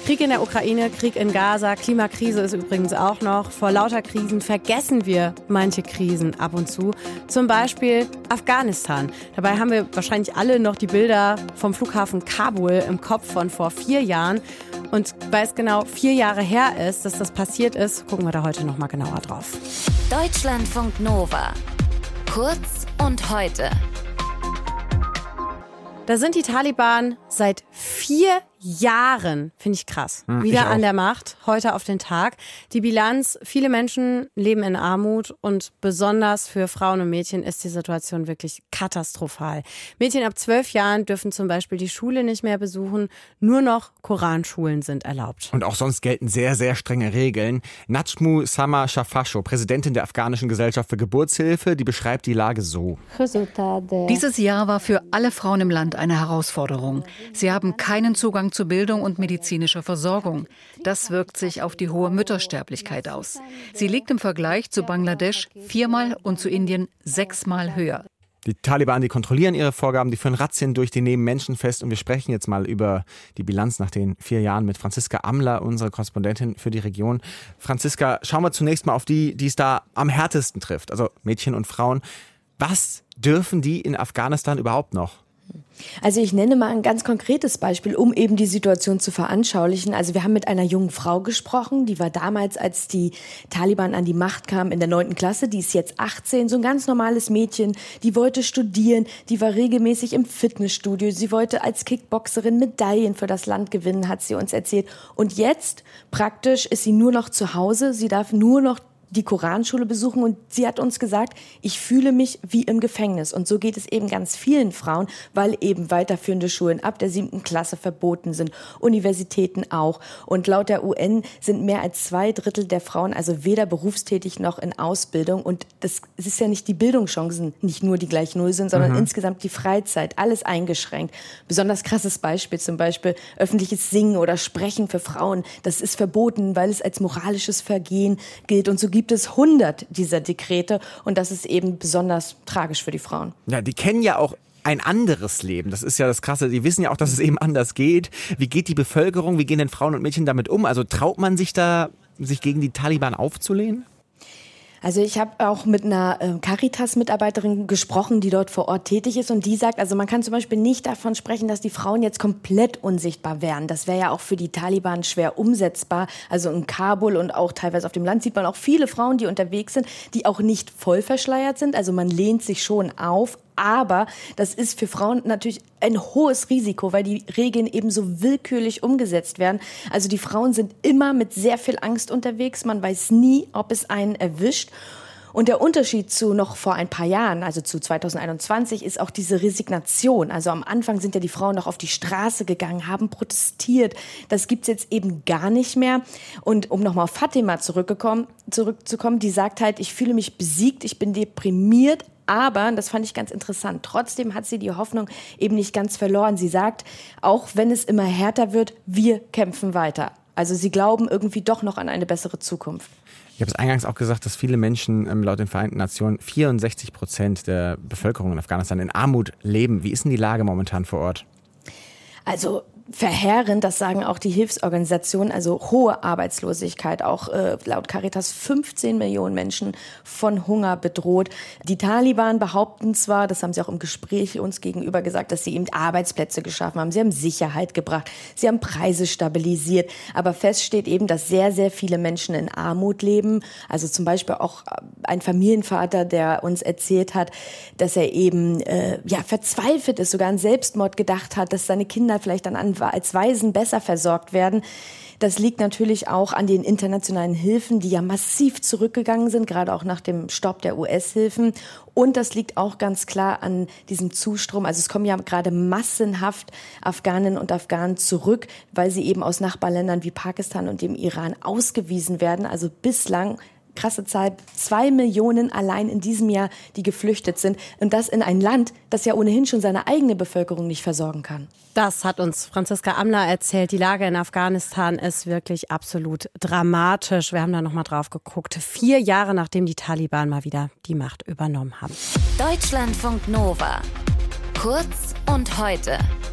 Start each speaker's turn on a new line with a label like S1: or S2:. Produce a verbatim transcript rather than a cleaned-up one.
S1: Krieg in der Ukraine, Krieg in Gaza, Klimakrise ist übrigens auch noch. Vor lauter Krisen vergessen wir manche Krisen ab und zu. Zum Beispiel Afghanistan. Dabei haben wir wahrscheinlich alle noch die Bilder vom Flughafen Kabul im Kopf von vor vier Jahren. Und weil es genau vier Jahre her ist, dass das passiert ist, gucken wir da heute noch mal genauer drauf.
S2: Deutschlandfunk Nova. Kurz und heute.
S1: Da sind die Taliban seit vier Jahren, finde ich krass, hm, wieder ich an der Macht, heute auf den Tag. Die Bilanz, viele Menschen leben in Armut und besonders für Frauen und Mädchen ist die Situation wirklich katastrophal. Mädchen ab zwölf Jahren dürfen zum Beispiel die Schule nicht mehr besuchen, nur noch Koranschulen sind erlaubt.
S3: Und auch sonst gelten sehr, sehr strenge Regeln. Najmu Sama Shafasho, Präsidentin der afghanischen Gesellschaft für Geburtshilfe, die beschreibt die Lage so.
S4: Dieses Jahr war für alle Frauen im Land eine Herausforderung. Sie haben keinen Zugang zu Bildung und medizinischer Versorgung. Das wirkt sich auf die hohe Müttersterblichkeit aus. Sie liegt im Vergleich zu Bangladesch viermal und zu Indien sechsmal höher.
S3: Die Taliban, die kontrollieren ihre Vorgaben, die führen Razzien durch, die nehmen Menschen fest. Und wir sprechen jetzt mal über die Bilanz nach den vier Jahren mit Franziska Amler, unsere Korrespondentin für die Region. Franziska, schauen wir zunächst mal auf die, die es da am härtesten trifft, also Mädchen und Frauen. Was dürfen die in Afghanistan überhaupt noch?
S5: Also ich nenne mal ein ganz konkretes Beispiel, um eben die Situation zu veranschaulichen. Also wir haben mit einer jungen Frau gesprochen, die war damals, als die Taliban an die Macht kamen, in der neunten Klasse. Die ist jetzt achtzehn, so ein ganz normales Mädchen. Die wollte studieren, die war regelmäßig im Fitnessstudio. Sie wollte als Kickboxerin Medaillen für das Land gewinnen, hat sie uns erzählt. Und jetzt praktisch ist sie nur noch zu Hause. Sie darf nur noch die Koranschule besuchen und sie hat uns gesagt, ich fühle mich wie im Gefängnis. Und so geht es eben ganz vielen Frauen, weil eben weiterführende Schulen ab der siebten Klasse verboten sind, Universitäten auch. Und laut der U N sind mehr als zwei Drittel der Frauen also weder berufstätig noch in Ausbildung. Und das, es ist ja nicht die Bildungschancen, nicht nur die gleich null sind, sondern mhm. insgesamt die Freizeit, alles eingeschränkt. Besonders krasses Beispiel zum Beispiel öffentliches Singen oder Sprechen für Frauen. Das ist verboten, weil es als moralisches Vergehen gilt. Und so gibt es hundert dieser Dekrete und das ist eben besonders tragisch für die Frauen.
S3: Ja, die kennen ja auch ein anderes Leben. Das ist ja das Krasse. Die wissen ja auch, dass es eben anders geht. Wie geht die Bevölkerung, wie gehen denn Frauen und Mädchen damit um? Also traut man sich da, sich gegen die Taliban aufzulehnen?
S5: Also ich habe auch mit einer äh, Caritas-Mitarbeiterin gesprochen, die dort vor Ort tätig ist und die sagt, also man kann zum Beispiel nicht davon sprechen, dass die Frauen jetzt komplett unsichtbar wären. Das wäre ja auch für die Taliban schwer umsetzbar. Also in Kabul und auch teilweise auf dem Land sieht man auch viele Frauen, die unterwegs sind, die auch nicht voll verschleiert sind. Also man lehnt sich schon auf. Aber das ist für Frauen natürlich ein hohes Risiko, weil die Regeln eben so willkürlich umgesetzt werden. Also die Frauen sind immer mit sehr viel Angst unterwegs. Man weiß nie, ob es einen erwischt. Und der Unterschied zu noch vor ein paar Jahren, also zu zwanzig einundzwanzig, ist auch diese Resignation. Also am Anfang sind ja die Frauen noch auf die Straße gegangen, haben protestiert. Das gibt's jetzt eben gar nicht mehr. Und um nochmal auf Fatima zurückgekommen, zurückzukommen, die sagt halt, ich fühle mich besiegt, ich bin deprimiert. Aber, das fand ich ganz interessant, trotzdem hat sie die Hoffnung eben nicht ganz verloren. Sie sagt, auch wenn es immer härter wird, wir kämpfen weiter. Also sie glauben irgendwie doch noch an eine bessere Zukunft.
S3: Ich habe es eingangs auch gesagt, dass viele Menschen ähm, laut den Vereinten Nationen, vierundsechzig Prozent der Bevölkerung in Afghanistan in Armut leben. Wie ist denn die Lage momentan vor Ort?
S5: Also verheerend, das sagen auch die Hilfsorganisationen, also hohe Arbeitslosigkeit, auch äh, laut Caritas fünfzehn Millionen Menschen von Hunger bedroht. Die Taliban behaupten zwar, das haben sie auch im Gespräch uns gegenüber gesagt, dass sie eben Arbeitsplätze geschaffen haben, sie haben Sicherheit gebracht, sie haben Preise stabilisiert, aber fest steht eben, dass sehr, sehr viele Menschen in Armut leben. Also zum Beispiel auch ein Familienvater, der uns erzählt hat, dass er eben äh, ja verzweifelt ist, sogar an Selbstmord gedacht hat, dass seine Kinder vielleicht dann an als Waisen besser versorgt werden. Das liegt natürlich auch an den internationalen Hilfen, die ja massiv zurückgegangen sind, gerade auch nach dem Stopp der U S-Hilfen. Und das liegt auch ganz klar an diesem Zustrom. Also es kommen ja gerade massenhaft Afghaninnen und Afghanen zurück, weil sie eben aus Nachbarländern wie Pakistan und dem Iran ausgewiesen werden. Also bislang krasse Zahl, zwei Millionen allein in diesem Jahr, die geflüchtet sind. Und das in ein Land, das ja ohnehin schon seine eigene Bevölkerung nicht versorgen kann.
S1: Das hat uns Franziska Amler erzählt. Die Lage in Afghanistan ist wirklich absolut dramatisch. Wir haben da noch mal drauf geguckt. Vier Jahre nachdem die Taliban mal wieder die Macht übernommen haben.
S2: Deutschlandfunk Nova. Kurz und heute.